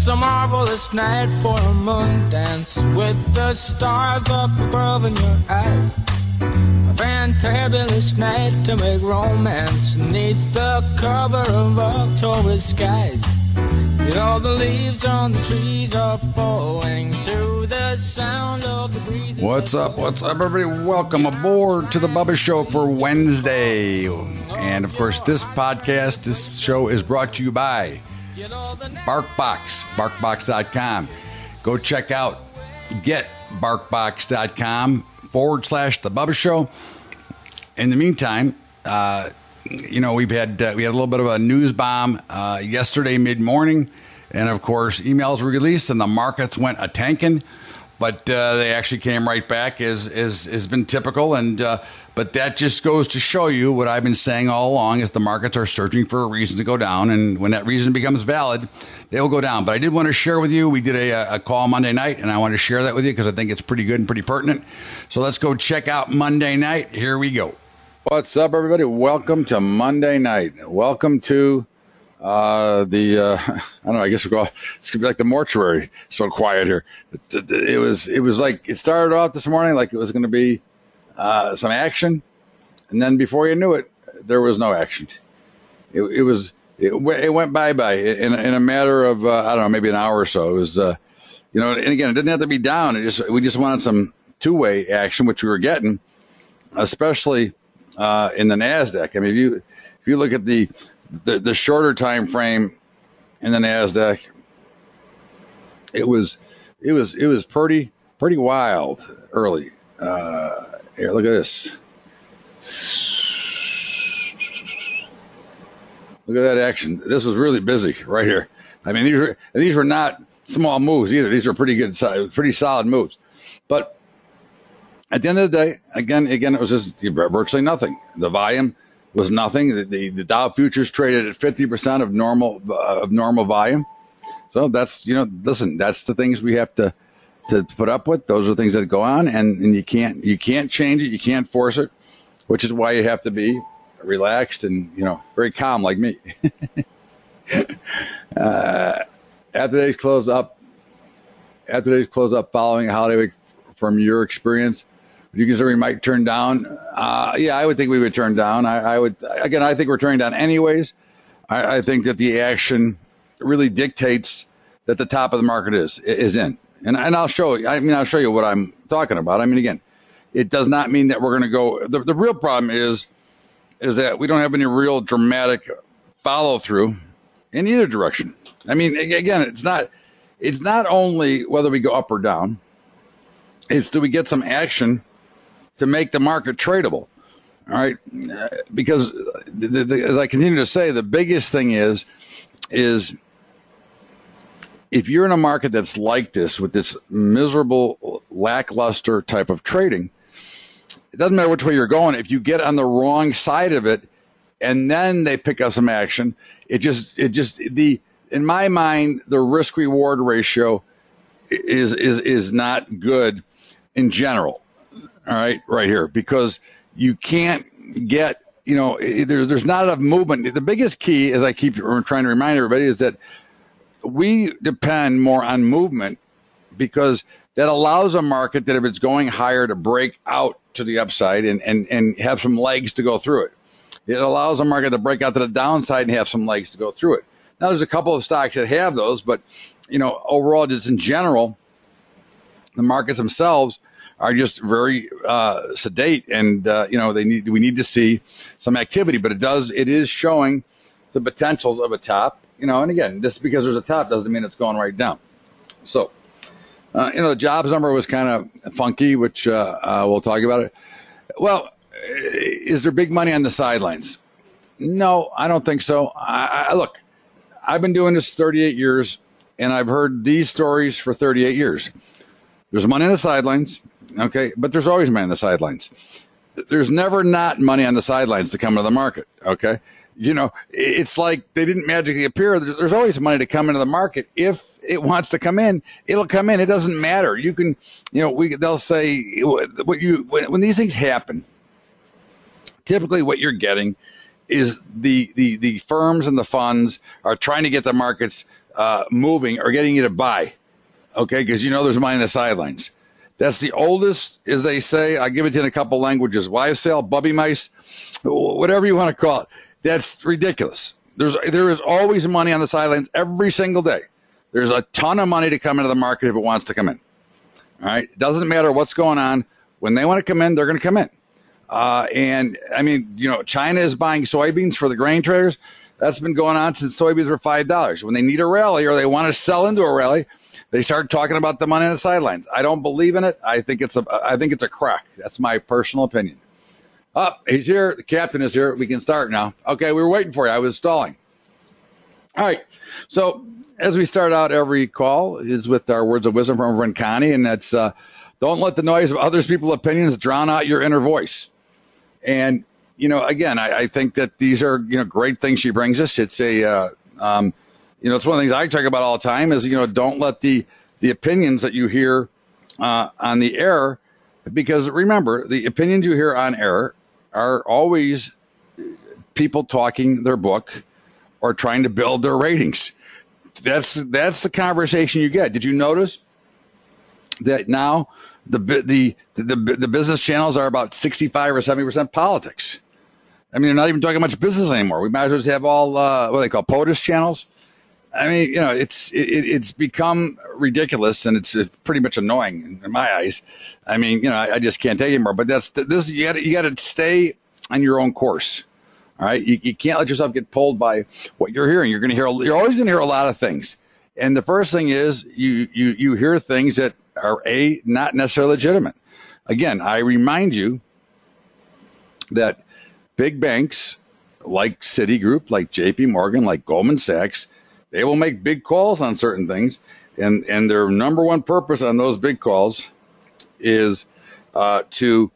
It's a marvelous night for a moon dance with the stars up above in your eyes. A fantabulous night to make romance neath the cover of October skies. You know the leaves on the trees are falling to the sound of the breeze. What's up, everybody? Welcome aboard to the Bubba Show for Wednesday. And, of course, this show is brought to you by BarkBox, BarkBox.com. Go check out getBarkBox.com/The Bubba Show. In the meantime, we had a little bit of a news bomb yesterday mid-morning, and of course emails were released and the markets went a tanking, but they actually came right back as has been typical. And but that just goes to show you what I've been saying all along: is the markets are searching for a reason to go down, and when that reason becomes valid, they will go down. But I did want to share with you, we did a call Monday night, and I want to share that with you because I think it's pretty good and pretty pertinent. So let's go check out Monday night. Here we go. What's up, everybody? Welcome to Monday night. Welcome to I don't know, I guess we'll go, it's going to be like the mortuary. So quiet here. It was like, it started off this morning like it was going to be some action. And then before you knew it, there was no action. It went bye-bye in a matter of, I don't know, maybe an hour or so. It was, and again, it didn't have to be down. We just wanted some two-way action, which we were getting, especially in the NASDAQ. I mean, if you look at the shorter time frame in the NASDAQ, it was pretty wild early. Here, look at this. Look at that action. This was really busy right here. I mean, these were not small moves either. These were pretty good, pretty solid moves. But at the end of the day, again, it was just virtually nothing. The volume was nothing. The Dow futures traded at 50% of normal volume. So that's, listen, that's the things we have to put up with. Those are things that go on, and you can't change it. You can't force it, which is why you have to be relaxed and, very calm like me. After today's close up following a holiday week, from your experience, you consider we might turn down? Yeah, I would think we would turn down. I think we're turning down anyways. I think that the action really dictates that the top of the market is in. And I'll show you. I'll show you what I'm talking about. I mean, again, it does not mean that we're going to go. The real problem is that we don't have any real dramatic follow through in either direction. I mean, again, it's not only whether we go up or down. It's do we get some action to make the market tradable? All right, because as I continue to say, the biggest thing is if you're in a market that's like this, with this miserable, lackluster type of trading, it doesn't matter which way you're going. If you get on the wrong side of it, and then they pick up some action, in my mind, the risk reward ratio is not good in general. All right, right here, because you can't get, there's not enough movement. The biggest key, as I keep trying to remind everybody, is that we depend more on movement, because that allows a market that if it's going higher to break out to the upside and have some legs to go through it. It allows a market to break out to the downside and have some legs to go through it. Now, there's a couple of stocks that have those, but, overall, just in general, the markets themselves are just very sedate, and we need to see some activity. But it is showing the potentials of a top. And again, just because there's a top doesn't mean it's going right down. So, the jobs number was kind of funky, which we'll talk about it. Well, is there big money on the sidelines? No, I don't think so. Look, I've been doing this 38 years, and I've heard these stories for 38 years. There's money on the sidelines, okay, but there's always money on the sidelines. There's never not money on the sidelines to come into the market, okay? It's like they didn't magically appear. There's always money to come into the market. If it wants to come in, it'll come in. It doesn't matter. You can, they'll say when these things happen, typically what you're getting is the firms and the funds are trying to get the markets moving or getting you to buy, okay? Because there's money in the sidelines. That's the oldest, as they say. I give it to you in a couple languages: wives' tale, bubby mice, whatever you want to call it. That's ridiculous. There is always money on the sidelines every single day. There's a ton of money to come into the market if it wants to come in. All right, it doesn't matter what's going on. When they want to come in, they're going to come in. And I mean, China is buying soybeans for the grain traders. That's been going on since soybeans were $5. When they need a rally or they want to sell into a rally, they start talking about the money on the sidelines. I don't believe in it. I think it's a crack. That's my personal opinion. He's here. The captain is here. We can start now. Okay, we were waiting for you. I was stalling. All right. So as we start out every call is with our words of wisdom from our friend Connie, and that's don't let the noise of others people's opinions drown out your inner voice. And again, I think that these are great things she brings us. It's a it's one of the things I talk about all the time is don't let the opinions that you hear on the air, because remember, the opinions you hear on air are always people talking their book or trying to build their ratings. That's the conversation you get. Did you notice that now the business channels are about 65 or 70% politics? I mean, they're not even talking much business anymore. We might as well have all what they call POTUS channels. I mean, it's become ridiculous, and it's pretty much annoying in my eyes. I mean, I just can't take it anymore. But this you got to stay on your own course. All right, you can't let yourself get pulled by what you're hearing. You're always going to hear a lot of things, and the first thing is you hear things that are not necessarily legitimate. Again, I remind you that big banks like Citigroup, like JP Morgan, like Goldman Sachs, they will make big calls on certain things, and their number one purpose on those big calls is to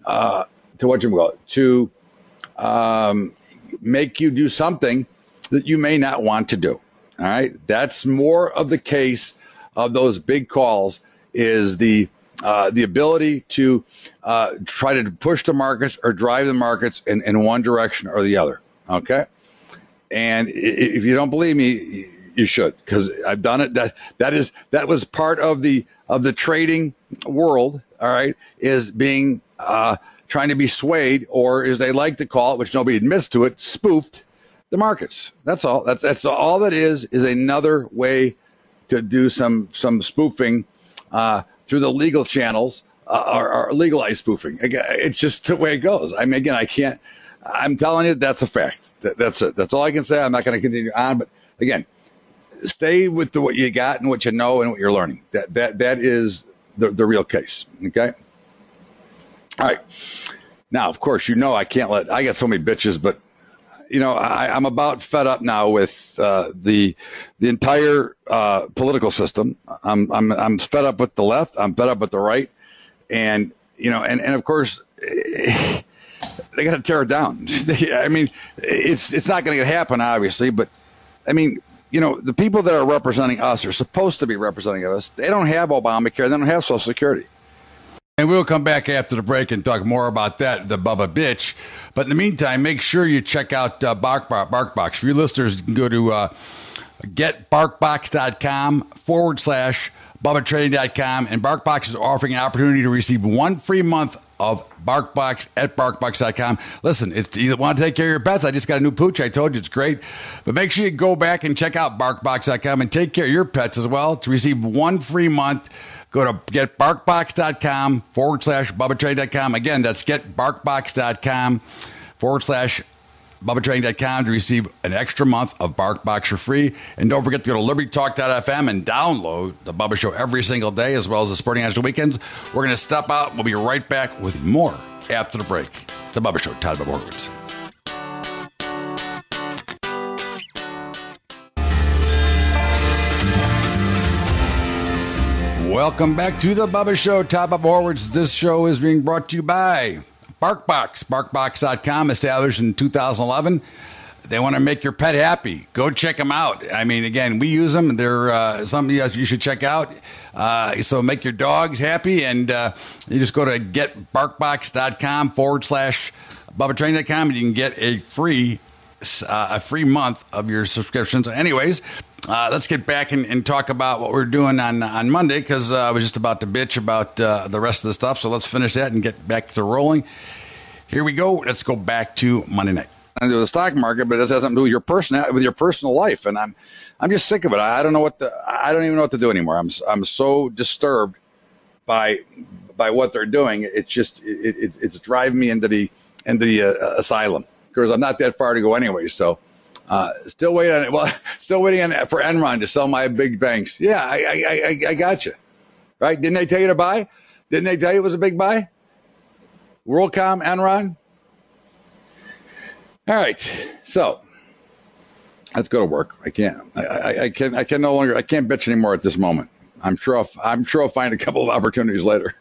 make you do something that you may not want to do. All right, that's more of the case of those big calls is the ability to try to push the markets or drive the markets in one direction or the other. Okay. And if you don't believe me, you should, because I've done it. That was part of the trading world. All right, is being trying to be swayed, or as they like to call it, which nobody admits to it, spoofed the markets. That's all. That's all that is another way to do some spoofing through the legal channels or legalized spoofing. Again, it's just the way it goes. I mean, again, I can't. I'm telling you, that's a fact. That's it. That's all I can say. I'm not going to continue on. But again, stay with what you got and what you know and what you're learning. That is the real case. Okay. All right. Now, of course, I can't I got so many bitches, but I'm about fed up now with the entire political system. I'm fed up with the left. I'm fed up with the right, and of course. They got to tear it down. I mean, it's not going to happen, obviously, but I mean, the people that are representing us are supposed to be representing us. They don't have Obamacare. They don't have Social Security. And we'll come back after the break and talk more about that, the Bubba bitch. But in the meantime, make sure you check out BarkBox. For you listeners, you can go to getbarkbox.com/BubbaTrading.com, and BarkBox is offering an opportunity to receive 1 free month of BarkBox at BarkBox.com. Listen, you want to take care of your pets? I just got a new pooch. I told you it's great. But make sure you go back and check out BarkBox.com and take care of your pets as well. To receive 1 free month, go to getbarkbox.com/BubbaTrading.com. Again, that's getbarkbox.com/BubbaTrading.com to receive an extra month of BarkBox for free. And don't forget to go to LibertyTalk.fm and download the Bubba Show every single day, as well as the Sporting Edge weekends. We're going to step out. We'll be right back with more after the break. The Bubba Show, Todd Bubba Horowitz. Welcome back to the Bubba Show, Todd Bubba Horowitz. This show is being brought to you by BarkBox. BarkBox.com, established in 2011. They want to make your pet happy. Go check them out. I mean, again, we use them. They're something that you should check out. So make your dogs happy, and you just go to getbarkbox.com BubbaTrain.com, and you can get a free month of your subscriptions. Anyways, let's get back and talk about what we're doing on Monday, because I was just about to bitch about the rest of the stuff. So let's finish that and get back to rolling. Here we go. Let's go back to Monday night. Into the stock market, but it has something to do with your personal life, and I'm just sick of it. I don't even know what to do anymore. I'm so disturbed by what they're doing. It's driving me into the asylum, because I'm not that far to go anyway. So still waiting for Enron to sell my big banks. Yeah, I got you. Right? Didn't they tell you to buy? Didn't they tell you it was a big buy? WorldCom, Enron. All right, so let's go to work. I can't bitch anymore at this moment. I'm sure I'll find a couple of opportunities later.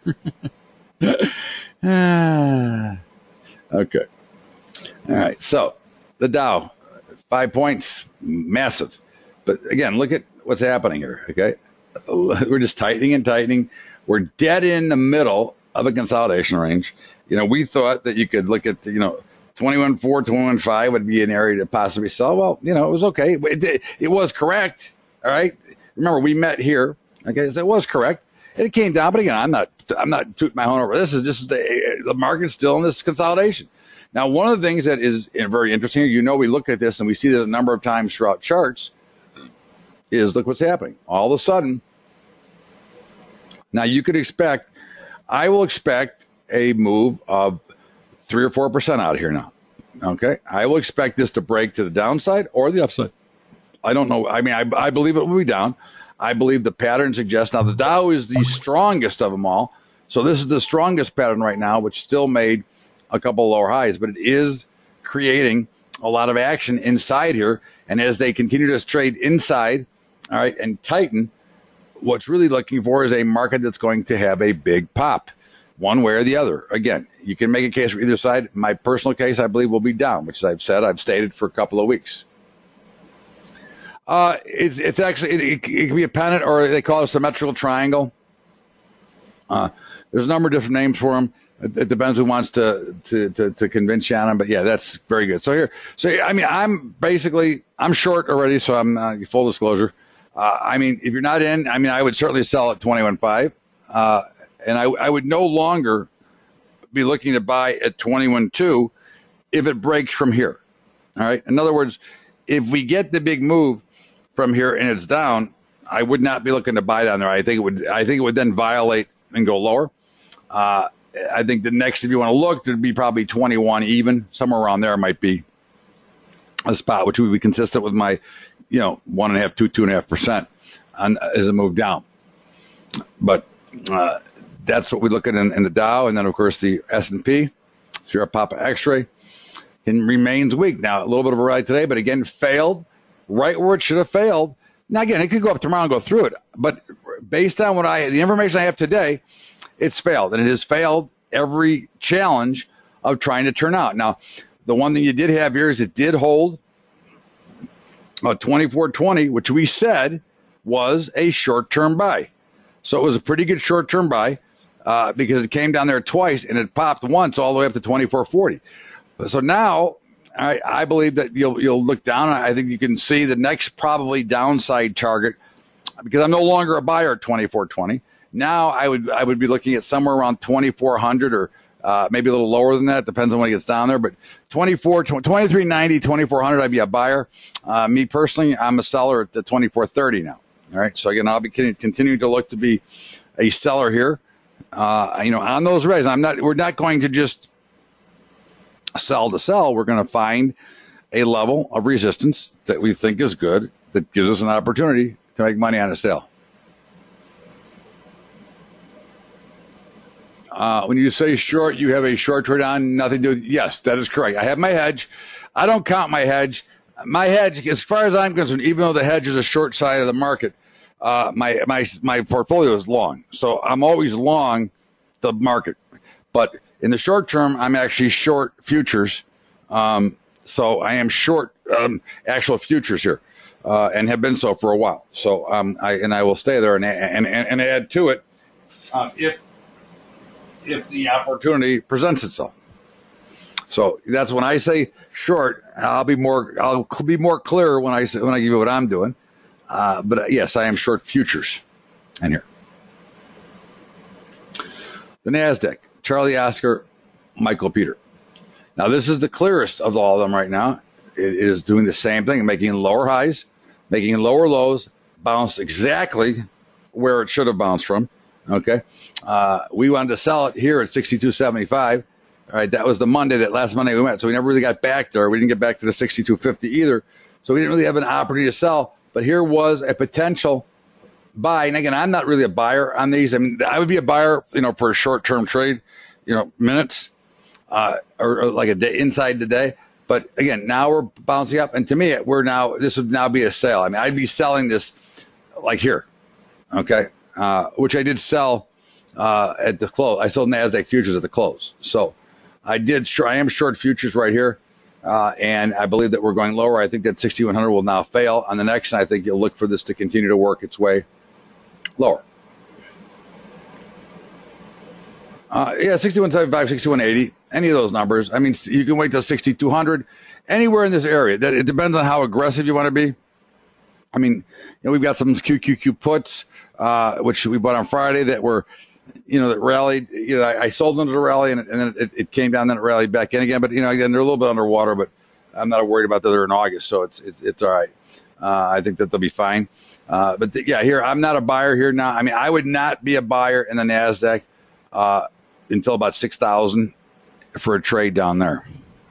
Okay. All right. So the Dow, 5 points, massive. But again, look at what's happening here. Okay. We're just tightening and tightening. We're dead in the middle of a consolidation range. We thought that you could look at, 21.4, 21.5 would be an area to possibly sell. Well, it was okay. It was correct. All right. Remember, we met here. Okay. So it was correct. And it came down. But again, I'm not tooting my horn over. This is the market's still in this consolidation. Now, one of the things that is very interesting, we look at this and we see this a number of times throughout charts, is look what's happening. All of a sudden, now I will expect a move of 3 or 4% out of here now. Okay. I will expect this to break to the downside or the upside. I don't know. I mean, I believe it will be down. I believe the pattern suggests now the Dow is the strongest of them all. So this is the strongest pattern right now, which still made a couple of lower highs, but it is creating a lot of action inside here. And as they continue to trade inside, all right, and tighten, what's really looking for is a market that's going to have a big pop, one way or the other. Again, you can make a case for either side. My personal case, I believe, will be down, which I've stated for a couple of weeks. It's actually, it can be a pennant, or they call it a symmetrical triangle. There's a number of different names for them. It depends who wants to convince you on them, but yeah, that's very good. I'm short already, so I'm full disclosure. If you're not in, I would certainly sell at 21.5, and I would no longer be looking to buy at 21.2 if it breaks from here. All right. In other words, if we get the big move from here and it's down, I would not be looking to buy down there. I think it would then violate and go lower. I think the next, if you want to look, there'd be probably 21 even, somewhere around there might be a spot, which would be consistent with my, 1.5%, 2.5% as a move down. But that's what we look at in the Dow, and then of course the S&P, Sierra Papa X-ray, remains weak. Now a little bit of a ride today, but again failed right where it should have failed. Now again, it could go up tomorrow and go through it, but based on the information I have today, it's failed, and it has failed every challenge of trying to turn out. Now, the one thing you did have here is it did hold 24.20, which we said was a short-term buy. So it was a pretty good short-term buy because it came down there twice and it popped once all the way up to 24.40. So now I believe that you'll look down. I think you can see the next probably downside target, because I'm no longer a buyer at 24.20. Now I would be looking at somewhere around 2,400 or maybe a little lower than that. Depends on when it gets down there. But 23.90, 2,400, I'd be a buyer. Me personally, I'm a seller at the 24.30 now. All right. So again, I'll be continuing to look to be a seller here. On those rates, we're not going to just sell to sell. We're going to find a level of resistance that we think is good, that gives us an opportunity to make money on a sale. When you say short, you have a short trade on, nothing to do with, yes, that is correct. I have my hedge. I don't count my hedge. My hedge, as far as I'm concerned, even though the hedge is a short side of the market, my portfolio is long. So I'm always long the market. But in the short term, I'm actually short futures. So I am short actual futures here and have been so for a while. So I will stay there and add to it if the opportunity presents itself. So that's when I say short. I'll be more clear when I give you what I'm doing. But yes, I am short futures in here. The NASDAQ, Charlie Oscar, Michael Peter. Now, this is the clearest of all of them right now. It is doing the same thing, making lower highs, making lower lows, bounced exactly where it should have bounced from. Okay. We wanted to sell it here at 62.75. All right. That was the last Monday we went. So we never really got back there. We didn't get back to the 62.50 either. So we didn't really have an opportunity to sell. But here was a potential buy. And again, I'm not really a buyer on these. I mean, I would be a buyer, for a short-term trade, minutes, or like a day inside the day. But again, now we're bouncing up. And to me, this would now be a sale. I mean, I'd be selling this like here. Okay. Which I did sell, at the close. I sold NASDAQ futures at the close. So I am short futures right here. And I believe that we're going lower. I think that 6,100 will now fail on the next. And I think you'll look for this to continue to work its way lower. 6175, 6180, any of those numbers. I mean, you can wait till 6,200, anywhere in this area. It depends on how aggressive you want to be. I mean, we've got some QQQ puts, which we bought on Friday that were, that rallied. I sold them to the rally and then it came down, then it rallied back in again. But again, they're a little bit underwater. But I'm not worried about that. They're in August, so it's all right. I think that they'll be fine. Here I'm not a buyer here now. I mean, I would not be a buyer in the NASDAQ until about 6,000 for a trade down there.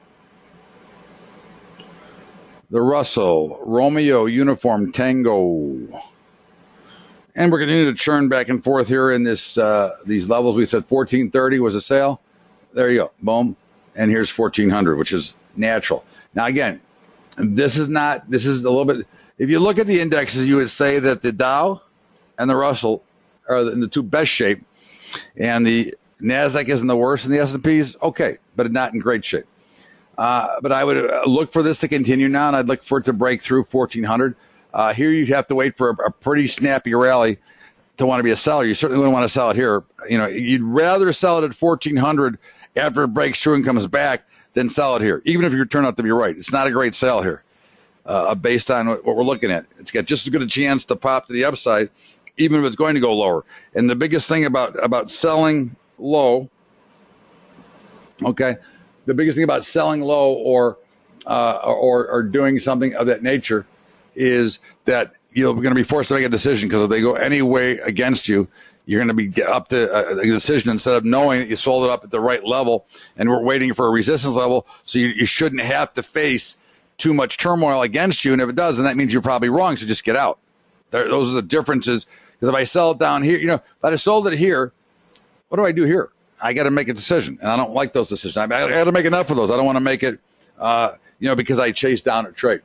The Russell, Romeo, Uniform, Tango. And we're continuing to churn back and forth here in these levels. We said 1430 was a sale. There you go. Boom. And here's 1400, which is natural. Now, again, this is a little bit, if you look at the indexes, you would say that the Dow and the Russell are in the two best shape, and the NASDAQ isn't the worst, and the S&P's okay, but not in great shape. But I would look for this to continue now, and I'd look for it to break through 1400. Here you'd have to wait for a pretty snappy rally to want to be a seller. You certainly wouldn't want to sell it here. You'd rather sell it at 1400 after it breaks through and comes back than sell it here, even if you turn out to be right. It's not a great sale here based on what we're looking at. It's got just as good a chance to pop to the upside, even if it's going to go lower. And the biggest thing about selling low, okay, the biggest thing about selling low or doing something of that nature is that you're going to be forced to make a decision, because if they go any way against you, you're going to be up to a decision instead of knowing that you sold it up at the right level and we're waiting for a resistance level. So you shouldn't have to face too much turmoil against you. And if it does, then that means you're probably wrong. So just get out. Those are the differences. Because if I sell it down here, if I sold it here, what do I do here? I got to make a decision, and I don't like those decisions. I got to make enough of those. I don't want to make it, because I chase down a trade.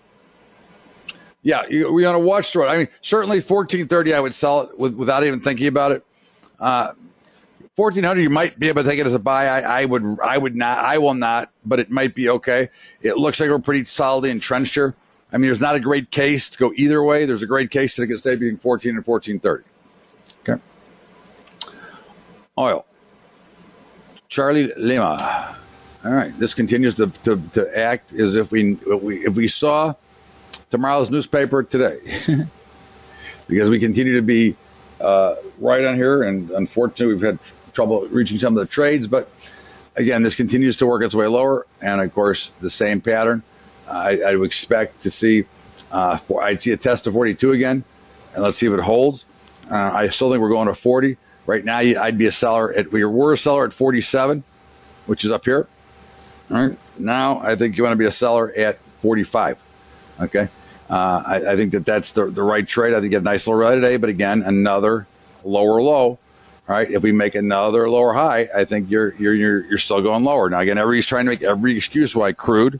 Yeah, we want to watch through it. I mean, certainly 1430, I would sell it without even thinking about it. 1400, you might be able to take it as a buy. I would not. I will not, but it might be okay. It looks like we're pretty solidly entrenched here. I mean, there's not a great case to go either way. There's a great case that it can stay between 14 and 1430. Okay. Oil. Charlie Lima. All right. This continues to act as if we saw tomorrow's newspaper today, because we continue to be right on here, and unfortunately we've had trouble reaching some of the trades. But again, this continues to work its way lower, and of course the same pattern. I would expect to see I'd see a test of 42 again, and let's see if it holds. I still think we're going to 40 right now. I'd be a seller we're a seller at 47, which is up here. All right, now I think you want to be a seller at 45. Okay, I think that's the right trade. I think you get a nice little rally today, but again, another lower low. All right, if we make another lower high, I think you're still going lower. Now again, everybody's trying to make every excuse why crude.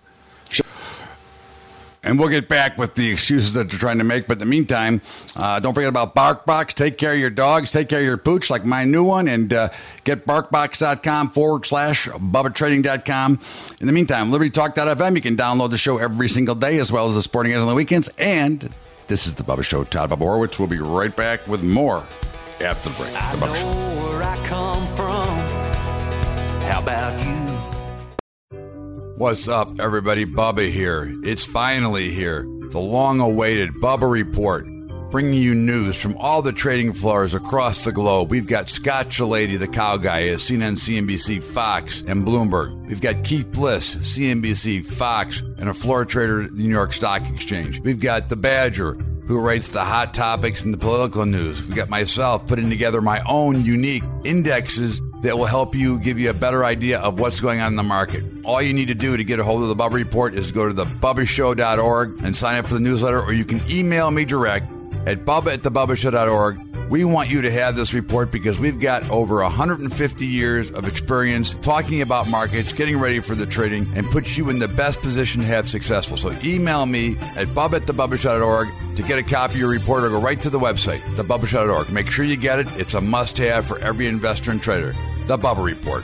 And we'll get back with the excuses that they're trying to make. But in the meantime, don't forget about BarkBox. Take care of your dogs. Take care of your pooch, like my new one. And get BarkBox.com/BubbaTrading.com. In the meantime, LibertyTalk.fm. You can download the show every single day, as well as the sporting ads on the weekends. And this is The Bubba Show. Todd Bubba Horwitz. We'll be right back with more after the break. I know where I come from. How about you? What's up, everybody? Bubba here. It's finally here. The long-awaited Bubba Report, bringing you news from all the trading floors across the globe. We've got Scott Shellady, the cow guy, at CNN, CNBC, Fox, and Bloomberg. We've got Keith Bliss, CNBC, Fox, and a floor trader at the New York Stock Exchange. We've got the Badger, who writes the hot topics and the political news. We've got myself putting together my own unique indexes that will help you, give you a better idea of what's going on in the market. All you need to do to get a hold of the Bubba Report is go to thebubbashow.org and sign up for the newsletter, or you can email me direct at bubba@thebubbashow.org. We want you to have this report because we've got over 150 years of experience talking about markets, getting ready for the trading, and puts you in the best position to have successful. So email me at bubba@thebubbashow.org to get a copy of your report, or go right to the website, thebubbashow.org. Make sure you get it. It's a must-have for every investor and trader. The Bubba Report.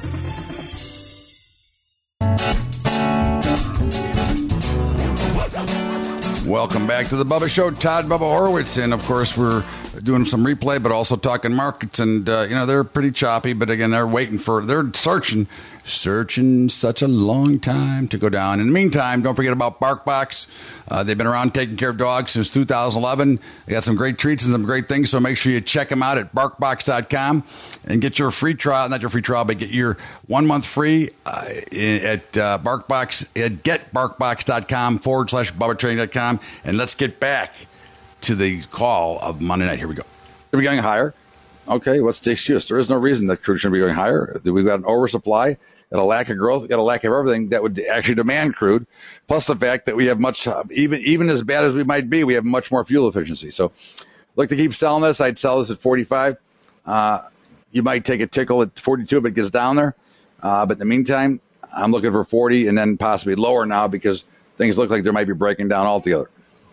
Welcome back to the Bubba Show. Todd Bubba Horowitz, and of course we're doing some replay, but also talking markets. And they're pretty choppy, but again, they're searching such a long time to go down. In the meantime, don't forget about BarkBox. They've been around taking care of dogs since 2011. They got some great treats and some great things, so make sure you check them out at BarkBox.com and get your free trial, not your free trial, but get your 1 month free at BarkBox at getbarkbox.com/BubbaTrading.com. And let's get back to the call of Monday night. Here we go. Are we going higher? Okay, what's the excuse? There is no reason that crude should be going higher. We've got an oversupply and a lack of growth, got a lack of everything that would actually demand crude. Plus the fact that we have much, even as bad as we might be, we have much more fuel efficiency. So look to keep selling this. I'd sell this at 45. You might take a tickle at 42 if it gets down there. But in the meantime, I'm looking for 40 and then possibly lower now because things look like they might be breaking down altogether.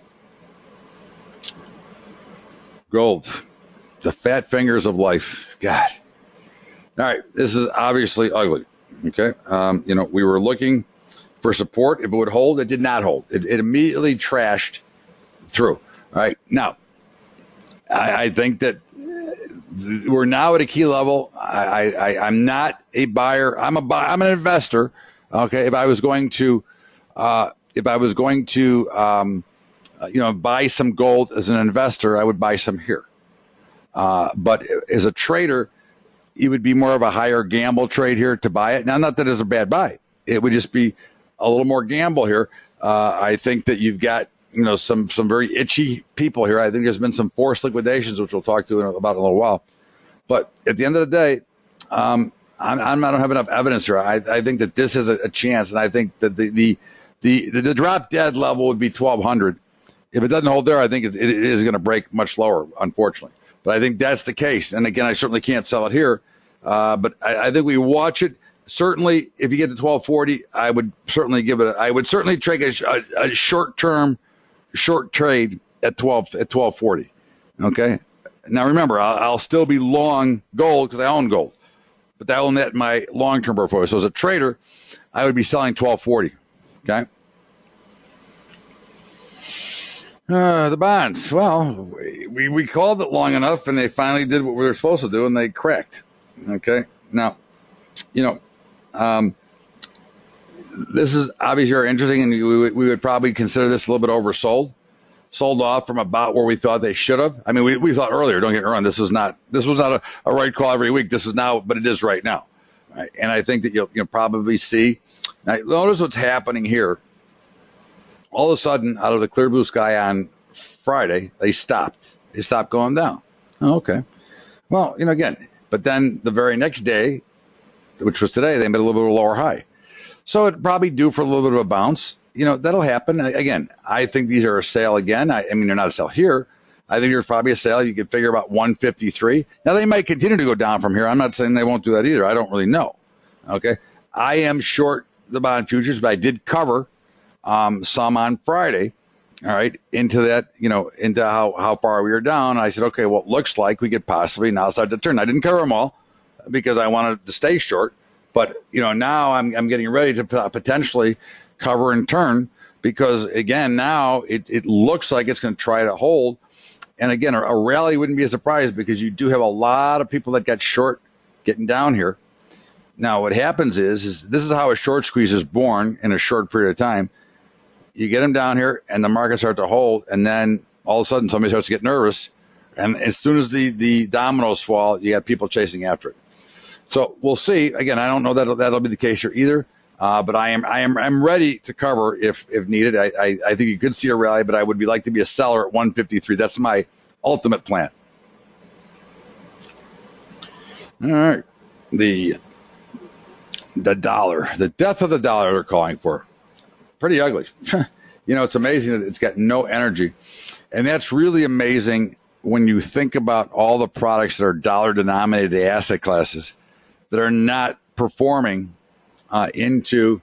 Gold. The fat fingers of life. God. All right. This is obviously ugly. Okay. We were looking for support. If it would hold, it did not hold. It immediately trashed through. All right. Now, I think that we're now at a key level. I'm not a buyer. I'm an investor. Okay. If I was going to buy some gold as an investor, I would buy some here. But as a trader, it would be more of a higher gamble trade here to buy it. Now, not that it's a bad buy. It would just be a little more gamble here. I think that you've got, some very itchy people here. I think there's been some forced liquidations, which we'll talk to about in a little while. But at the end of the day, I don't have enough evidence here. I think that this is a chance, and I think that the drop dead level would be 1,200. If it doesn't hold there, I think it is going to break much lower, unfortunately. But I think that's the case. And again, I certainly can't sell it here. But I think we watch it. Certainly, if you get to 1240, I would certainly I would certainly take a short trade at 1240. Okay. Now remember, I'll still be long gold because I own gold, but that will net my long-term portfolio. So as a trader, I would be selling 1240. Okay. The bonds. Well, we called it long enough, and they finally did what we were supposed to do, and they cracked. Okay. Now, this is obviously very interesting, and we would probably consider this a little bit oversold, sold off from about where we thought they should have. I mean, we thought earlier. Don't get me wrong. This was not a right call every week. This is now, but it is right now. Right? And I think that you'll probably see. Now, notice what's happening here. All of a sudden, out of the clear blue sky on Friday, they stopped. They stopped going down. Oh, okay. Well, again, but then the very next day, which was today, they made a little bit of a lower high. So it probably due for a little bit of a bounce. That'll happen. Again, I think these are a sale again. I mean, they're not a sale here. I think there's probably a sale. You could figure about 153. Now, they might continue to go down from here. I'm not saying they won't do that either. I don't really know. Okay. I am short the bond futures, but I did cover some on Friday, all right, into that, into how far we were down. I said, okay, well, it looks like we could possibly now start to turn. I didn't cover them all because I wanted to stay short, but, now I'm getting ready to potentially cover and turn because, again, now it looks like it's going to try to hold. And, again, a rally wouldn't be a surprise because you do have a lot of people that got short getting down here. Now, what happens is this is how a short squeeze is born in a short period of time. You get them down here, and the market starts to hold, and then all of a sudden somebody starts to get nervous, and as soon as the dominoes fall, you got people chasing after it. So we'll see. Again, I don't know that that'll be the case here either, but I'm ready to cover if needed. I think you could see a rally, but I would like to be a seller at 153. That's my ultimate plan. All right, the dollar, the death of the dollar they're calling for. Pretty ugly. It's amazing that it's got no energy. And that's really amazing when you think about all the products that are dollar-denominated asset classes that are not performing into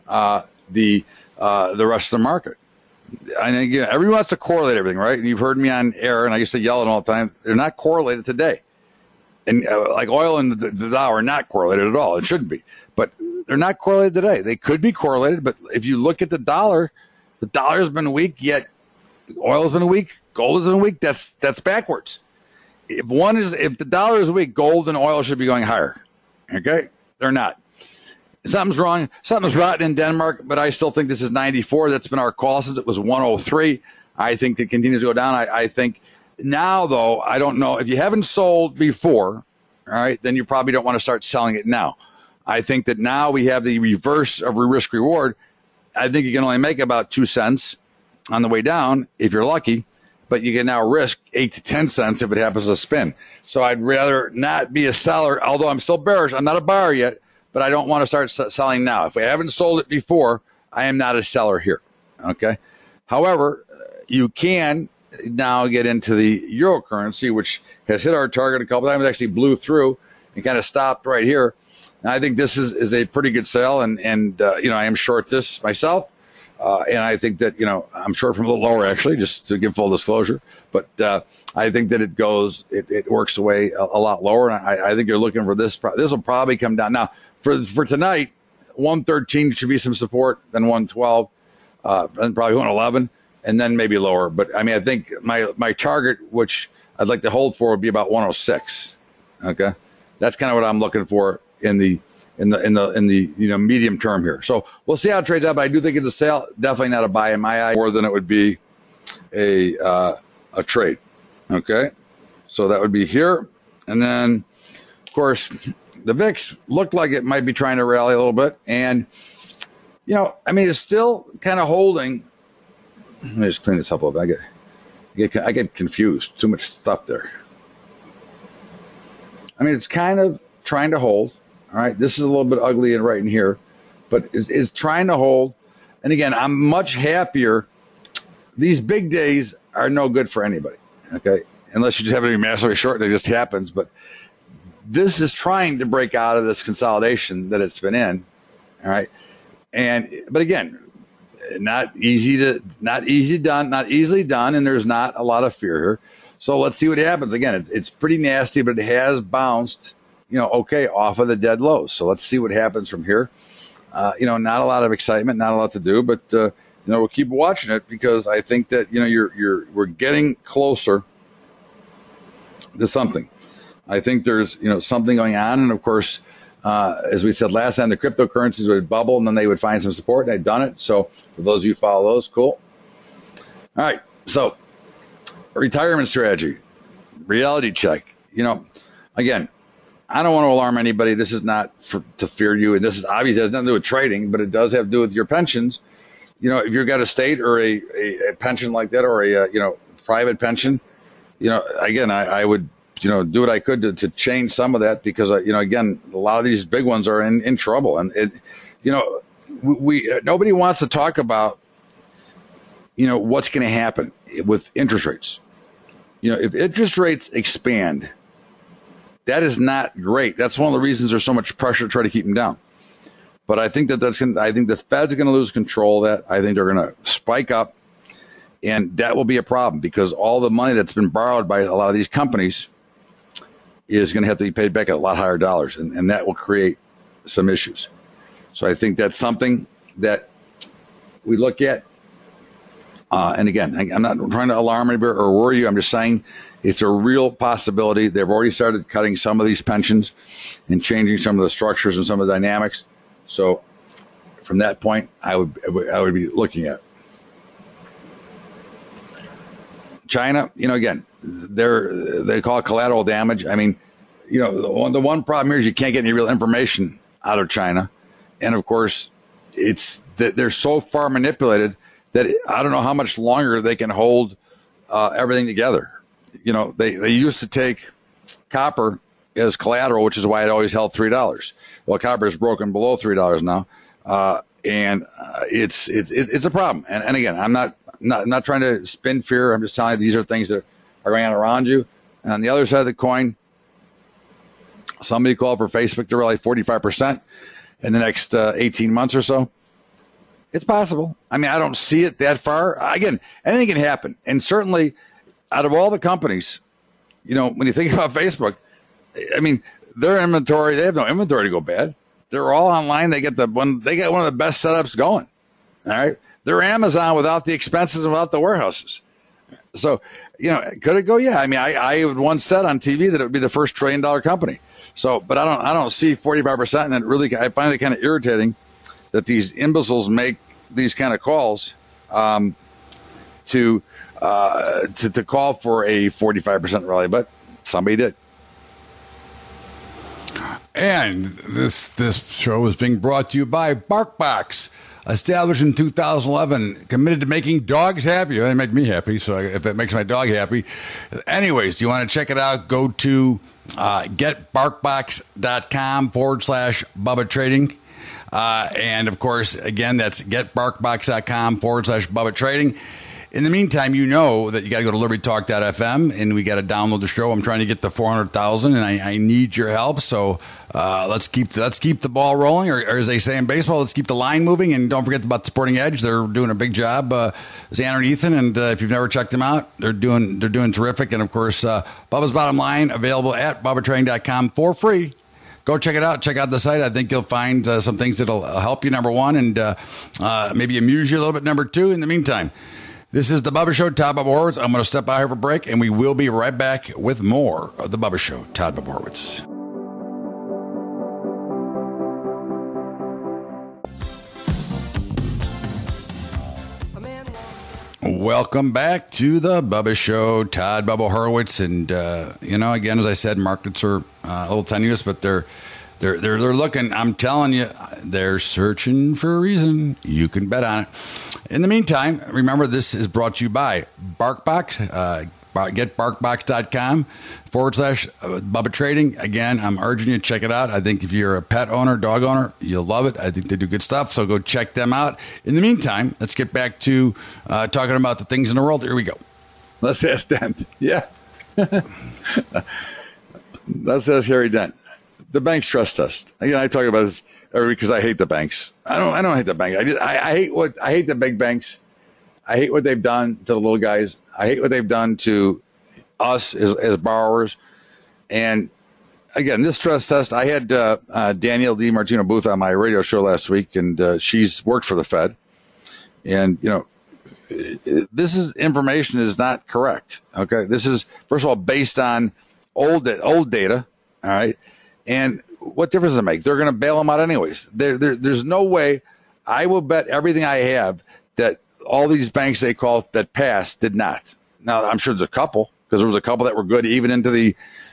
the rest of the market. And again, everyone wants to correlate everything, right? And you've heard me on air, and I used to yell it all the time. They're not correlated today. And like oil and the dollar are not correlated at all. It shouldn't be. But they're not correlated today. They could be correlated, but if you look at the dollar has been weak, yet oil has been weak, gold has been weak. That's backwards. If the dollar is weak, gold and oil should be going higher. Okay? They're not. Something's wrong. Something's rotten in Denmark, but I still think this is 94. That's been our call since it was 103. I think it continues to go down. I think now, though, I don't know. If you haven't sold before, all right, then you probably don't want to start selling it now. I think that now we have the reverse of risk reward. I think you can only make about 2 cents on the way down if you're lucky, but you can now risk 8 to 10 cents if it happens to spin. So I'd rather not be a seller, although I'm still bearish. I'm not a buyer yet, but I don't want to start selling now. If I haven't sold it before, I am not a seller here. Okay. However, you can now get into the euro currency, which has hit our target a couple times, actually blew through and kind of stopped right here. And I think this is a pretty good sale, and I am short this myself, and I think that I'm short from a little lower actually, just to give full disclosure. But I think that it works away a lot lower, and I think you're looking for this. This will probably come down now for tonight. 113 should be some support, then 112, and probably 111, and then maybe lower. But I mean, I think my target, which I'd like to hold for, would be about 106. Okay, that's kind of what I'm looking for in the medium term here. So we'll see how it trades out, but I do think it's a sale. Definitely not a buy in my eye, more than it would be a trade. Okay, so that would be here, and then of course the VIX looked like it might be trying to rally a little bit, and it's still kind of holding. Let me just clean this up a little bit. I get confused. Too much stuff there. I mean, it's kind of trying to hold. All right, this is a little bit ugly and right in here, but is trying to hold. And again, I'm much happier. These big days are no good for anybody, okay? Unless you just happen to be massively short and it just happens. But this is trying to break out of this consolidation that it's been in, all right? But again, not easily done, and there's not a lot of fear here. So let's see what happens. Again, it's pretty nasty, but it has bounced, okay, off of the dead lows. So let's see what happens from here. Not a lot of excitement, not a lot to do, but we'll keep watching it, because I think that we're getting closer to something. I think there's something going on, and of course, as we said last time, the cryptocurrencies would bubble and then they would find some support, and they've done it. So for those of you who follow those, cool. All right, so retirement strategy, reality check. Again, I don't want to alarm anybody. This is not to fear you, and this is obviously has nothing to do with trading, but it does have to do with your pensions. If you've got a state or a pension like that, or a private pension, again, I would do what I could to change some of that, because again, a lot of these big ones are in trouble, and nobody wants to talk about what's going to happen with interest rates. If interest rates expand, that is not great. That's one of the reasons there's so much pressure to try to keep them down. But I think I think the Fed's going to lose control of that. I think they're going to spike up, and that will be a problem, because all the money that's been borrowed by a lot of these companies is going to have to be paid back at a lot higher dollars, and that will create some issues. So I think that's something that we look at. And again, I'm not trying to alarm anybody or worry you. I'm just saying, It's a real possibility. They've already started cutting some of these pensions and changing some of the structures and some of the dynamics. So from that point, I would be looking at China. Again, they call it collateral damage. I mean, the one problem here is you can't get any real information out of China. And of course, it's that they're so far manipulated that I don't know how much longer they can hold everything together. They used to take copper as collateral, which is why it always held $3. Well, copper is broken below $3 now, and it's a problem. And again, I'm not trying to spin fear. I'm just telling you these are things that are going on around you. And on the other side of the coin, somebody called for Facebook to rally 45% in the next 18 months or so. It's possible. I mean, I don't see it that far. Again, anything can happen. And certainly, out of all the companies, when you think about Facebook, I mean, their inventory, they have no inventory to go bad. They're all online. They get one of the best setups going. All right. They're Amazon without the expenses and without the warehouses. So, could it go? Yeah. I mean, I once said on TV that it would be the first $1 trillion company. So, but I don't see 45%. And I find it kind of irritating that these imbeciles make these kind of calls to call for a 45% rally, but somebody did. And this show is being brought to you by BarkBox, established in 2011, committed to making dogs happy. They make me happy, so if it makes my dog happy. Anyways, do you want to check it out? Go to getbarkbox.com/Bubba Trading. And of course, again, that's getbarkbox.com/Bubba Trading. In the meantime, you know that you got to go to libertytalk.fm and we got to download the show. I'm trying to get to 400,000 and I need your help. So let's keep the ball rolling, or as they say in baseball, let's keep the line moving. And don't forget about the Sporting Edge. They're doing a big job. Xander and Ethan, and if you've never checked them out, they're doing terrific. And of course, Bubba's Bottom Line available at BubbaTrading.com for free. Go check it out. Check out the site. I think you'll find some things that'll help you, number one, and maybe amuse you a little bit, number two. In the meantime, this is the Bubba Show, Todd Bubba Horwitz. I'm going to step out here for a break, and we will be right back with more of the Bubba Show, Todd Bubba Horwitz. Welcome back to the Bubba Show, Todd Bubba Horwitz, and again, as I said, markets are a little tenuous, but they're looking. I'm telling you, they're searching for a reason. You can bet on it. In the meantime, remember this is brought to you by BarkBox. Getbarkbox.com/Bubba Trading. Again, I'm urging you to check it out. I think if you're a pet owner, dog owner, you'll love it. I think they do good stuff, so go check them out. In the meantime, let's get back to talking about the things in the world. Here we go. Let's ask Dent. Yeah. Let's ask Harry Dent. The bank's trust test. Again, I talk about this because I hate the banks. I don't hate the bank. I hate the big banks. I hate what they've done to the little guys. I hate what they've done to us as borrowers. And again, this trust test, I had Danielle DiMartino Booth on my radio show last week, and she's worked for the Fed. And, this information is not correct. Okay. This is, first of all, based on old data. All right. And what difference does it make? They're going to bail them out anyways. There's no way. I will bet everything I have that all these banks they call that passed did not. Now I'm sure there's a couple, because there was a couple that were good even into the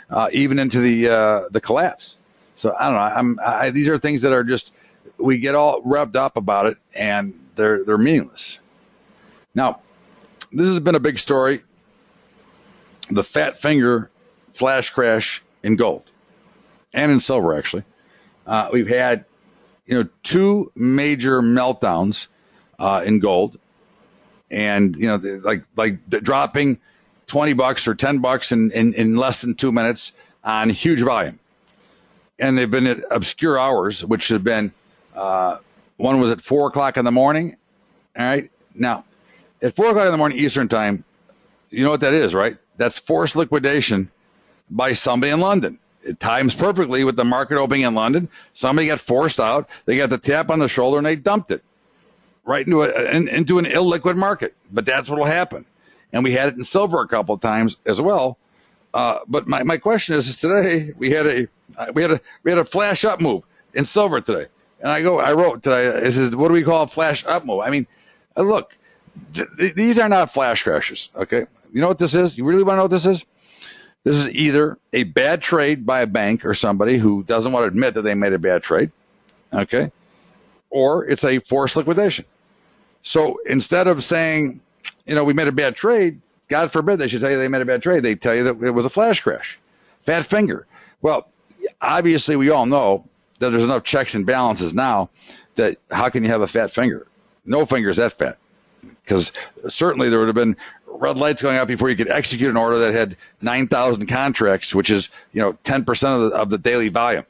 collapse. So I don't know. These are things that are just, we get all revved up about it, and they're meaningless. Now, this has been a big story. The fat finger flash crash in gold and in silver, actually. We've had, two major meltdowns in gold, and like dropping $20 or $10 in less than 2 minutes on huge volume. And they've been at obscure hours, which have been one was at 4 o'clock in the morning. All right. Now, at 4 o'clock in the morning Eastern time, you know what that is, right? That's forced liquidation by somebody in London. It times perfectly with the market opening in London. Somebody got forced out. They got the tap on the shoulder and they dumped it right into an illiquid market. But that's what will happen. And we had it in silver a couple of times as well. But my question is today we had a flash up move in silver today, and I wrote today. This is what do we call a flash up move? I mean, look, these are not flash crashes. Okay, you know what this is? You really want to know what this is? This is either a bad trade by a bank or somebody who doesn't want to admit that they made a bad trade. Okay, or it's a forced liquidation. So instead of saying, we made a bad trade, God forbid they should tell you they made a bad trade. They tell you that it was a flash crash. Fat finger. Well, obviously we all know that there's enough checks and balances now that how can you have a fat finger? No finger's that fat. Because certainly there would have been red lights going out before you could execute an order that had 9,000 contracts, which is 10% of the daily volume.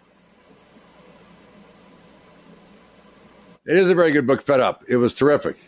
It is a very good book, Fed Up. It was terrific.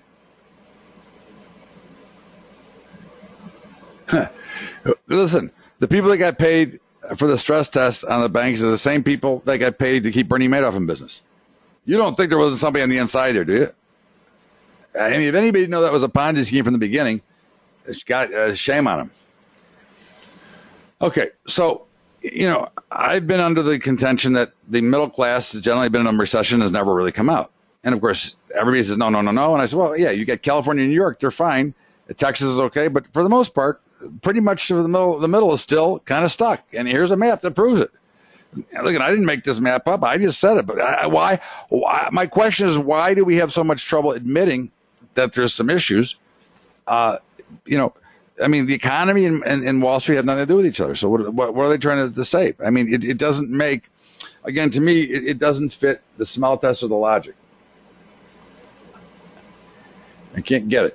Listen, the people that got paid for the stress test on the banks are the same people that got paid to keep Bernie Madoff in business. You don't think there wasn't somebody on the inside there, do you? I mean, if anybody know that was a Ponzi scheme from the beginning, it's got shame on them. Okay, so, I've been under the contention that the middle class has generally been in a recession, has never really come out. And, of course, everybody says, no. And I said, well, yeah, you got California and New York, they're fine. Texas is okay. But for the most part, pretty much the middle is still kind of stuck. And here's a map that proves it. Look, I didn't make this map up. I just said it. But why? My question is, why do we have so much trouble admitting that there's some issues? The economy and Wall Street have nothing to do with each other. So what are they trying to say? I mean, it doesn't make, again, to me, it doesn't fit the smell test or the logic. I can't get it.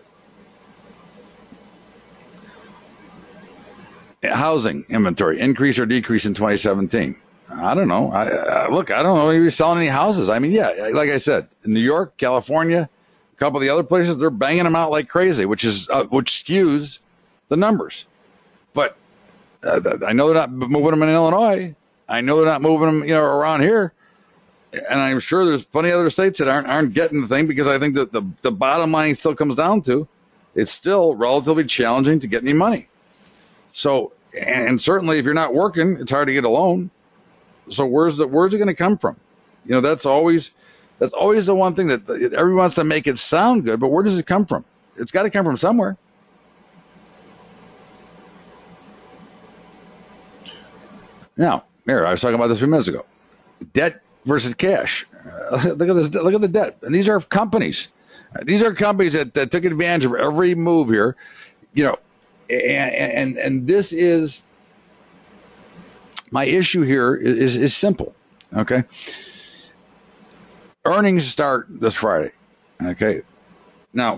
Housing inventory, increase or decrease in 2017? I don't know. I don't know if he's selling any houses. I mean, yeah, like I said, in New York, California, a couple of the other places, they're banging them out like crazy, which skews the numbers. But I know they're not moving them in Illinois. I know they're not moving them, around here. And I'm sure there's plenty of other states that aren't getting the thing, because I think that the bottom line still comes down to it's still relatively challenging to get any money. So, and certainly if you're not working, it's hard to get a loan. So where's it going to come from? That's always the one thing that everyone wants to make it sound good, but where does it come from? It's got to come from somewhere. Now, Mayor, I was talking about this a few minutes ago. Debt versus cash. Look at this. Look at the debt. And these are companies. These are companies that took advantage of every move here. And this is my issue here is simple. Okay. Earnings start this Friday. Okay. Now,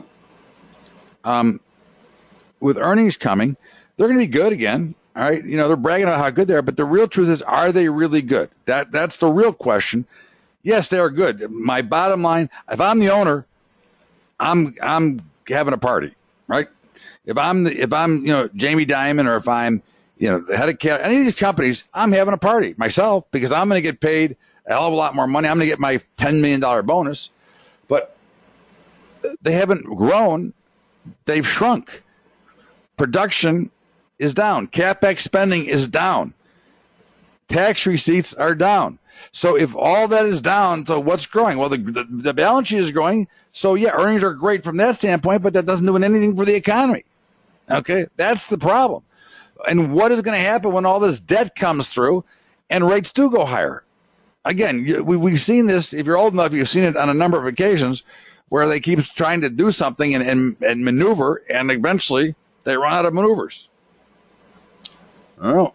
with earnings coming, they're going to be good again. All right. They're bragging about how good they are, but the real truth is, are they really good? That's the real question. Yes, they are good. My bottom line, if I'm the owner, I'm having a party, right? If I'm Jamie Dimon, or if I'm, the head of any of these companies, I'm having a party myself, because I'm going to get paid a hell of a lot more money. I'm going to get my $10 million bonus, but they haven't grown. They've shrunk. Production is down. CapEx spending is down. Tax receipts are down. So if all that is down, so what's growing? Well, the balance sheet is growing. So yeah, earnings are great from that standpoint, but that doesn't do anything for the economy. Okay, that's the problem. And what is going to happen when all this debt comes through and rates do go higher? Again, we've seen this. If you're old enough, you've seen it on a number of occasions where they keep trying to do something and maneuver, and eventually they run out of maneuvers. Oh.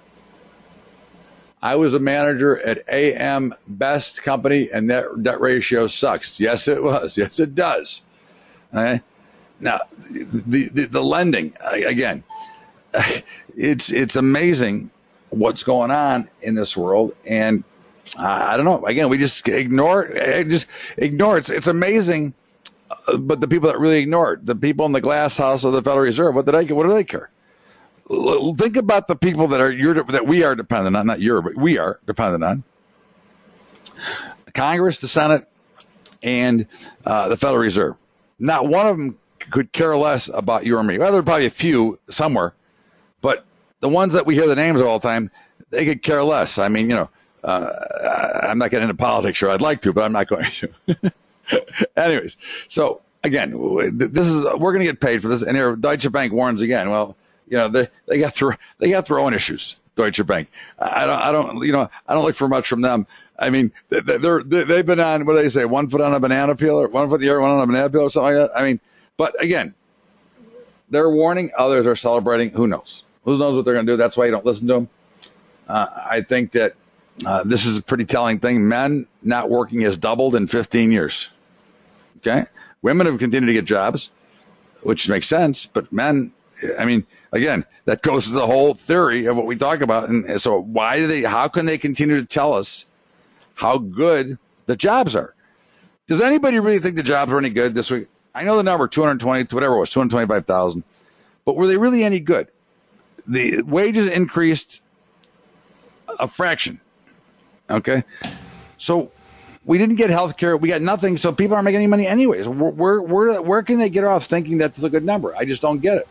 I was a manager at AM Best Company, and that debt ratio sucks. Yes, it was. Yes, it does. Okay? Now, the lending, again, it's amazing what's going on in this world, and I don't know. Again, we just ignore it. It's amazing, but the people that really ignore it, the people in the glass house of the Federal Reserve, what do they care? Think about the people that we are dependent on, not you, but we are dependent on. Congress, the Senate, and the Federal Reserve. Not one of them could care less about you or me. Well, there are probably a few somewhere, but the ones that we hear the names of all the time, they could care less. I mean, I'm not getting into politics, sure, I'd like to, but I'm not going to. Anyways, so again, we're going to get paid for this. And here, Deutsche Bank warns again. Well, they got throwing issues. Deutsche Bank. I don't look for much from them. I mean, they've been on, what do they say, 1 foot on a banana peel, or 1 foot in the air, one on a banana peel, or something like that. I mean, but again, they're warning, others are celebrating. Who knows? Who knows what they're going to do? That's why you don't listen to them. I think that this is a pretty telling thing. Men not working has doubled in 15 years. Okay? Women have continued to get jobs, which makes sense, but men, I mean, again, that goes to the whole theory of what we talk about. And so how can they continue to tell us how good the jobs are? Does anybody really think the jobs are any good this week? I know the number, 220, whatever it was, 225,000, but were they really any good? The wages increased a fraction. Okay. So we didn't get health care. We got nothing. So people aren't making any money anyways. Where can they get off thinking that's a good number? I just don't get it.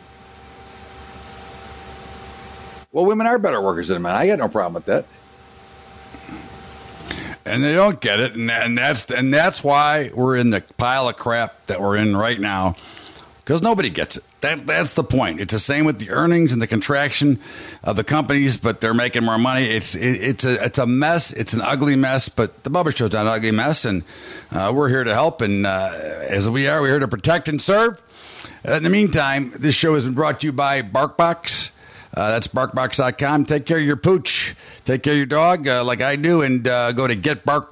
Well, women are better workers than men. I got no problem with that. And they don't get it, and that's why we're in the pile of crap that we're in right now, because nobody gets it. That's the point. It's the same with the earnings and the contraction of the companies, but they're making more money. It's a mess. It's an ugly mess, but the Bubba Show's not an ugly mess, and we're here to help. And as we're here to protect and serve. In the meantime, this show has been brought to you by BarkBox. That's BarkBox.com. Take care of your pooch. Take care of your dog like I do, and go to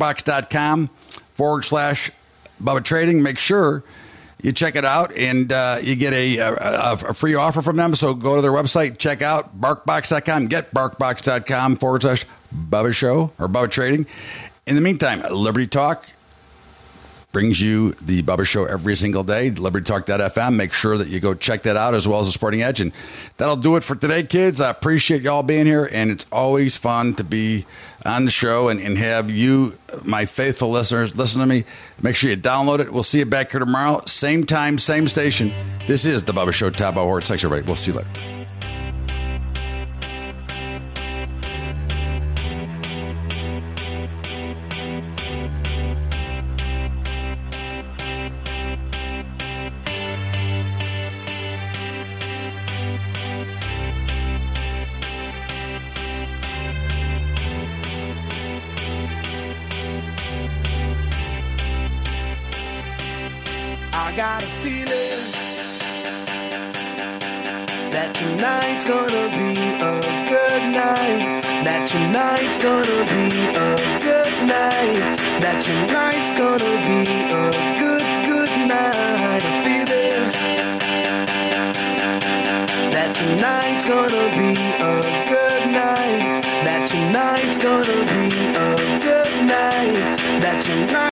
getbarkbox.com/Bubba Trading. Make sure you check it out, and you get a free offer from them. So go to their website, check out BarkBox.com, getbarkbox.com/Bubba Show or Bubba Trading. In the meantime, Liberty Talk brings you the Bubba Show every single day, LibertyTalk.fm. Make sure that you go check that out, as well as the Sporting Edge. And that'll do it for today, kids. I appreciate y'all being here, and it's always fun to be on the show and have you, my faithful listeners, listen to me. Make sure you download it. We'll see you back here tomorrow. Same time, same station. This is the Bubba Show, Top Hour. Thanks, everybody. We'll see you later. I got a feeling that tonight's gonna be a good night. That tonight's gonna be a good night. That tonight's gonna be a good night. A feeling that tonight's gonna be a good night. That tonight's gonna be a good night. That tonight.